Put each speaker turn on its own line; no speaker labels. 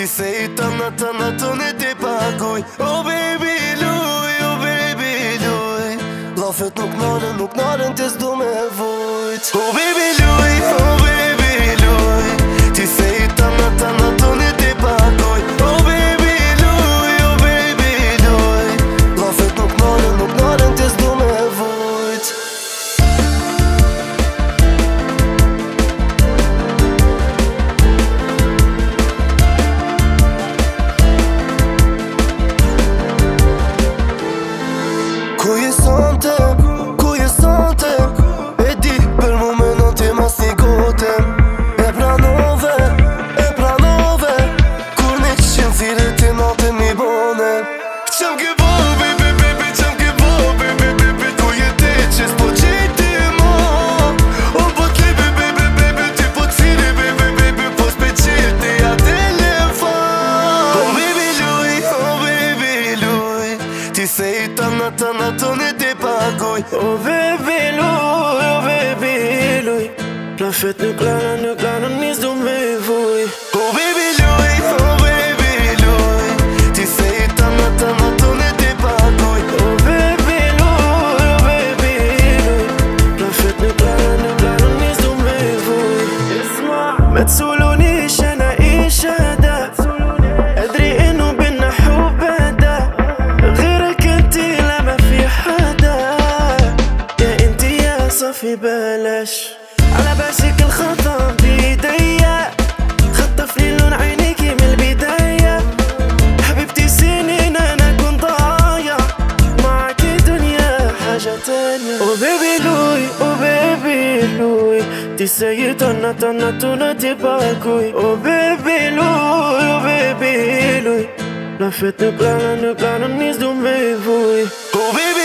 Ti sei tornato n'était pas couille. Oh baby lui Lafet nuk nalen t'es du me vujt. Oh baby lui Ti sei tornato n'était pas couille. Oh baby lui Lafet nuk nalen t'es du me vujt. Ku je sante E di për moment non ti mas një gotem E pranove Kur një qënë thire ti natë një bone. Qëm ke bo baby qëm ke bo baby Ku je ti që s'po qiti ma. O po t'li baby ti po t'firi baby Po s'pe qiti a telefon. Oh baby lui Ti sei tornato n'était pas couille.
Oh baby lui La fête nuk lana nis du me vuj.
Oh baby lui Ti sei tornato n'était pas couille.
Oh baby lui La fête nuk lana nis du me vuj. ما تسولونيش انا ايش هذا ادري انه بينا حب هدا غيرك انتي لا ما في حدا. يا انتي يا صفي بلاش على بالك الخطا بيديا خطفني لون عينيكي من البداية. حبيبتي سنين انا كنت ضايع معاكي دنيا حاجة تانية. Oh baby lui Ti sei tornato n'était pas couille. Oh baby lui La fête nuk lana nis du me vuj.
Oh baby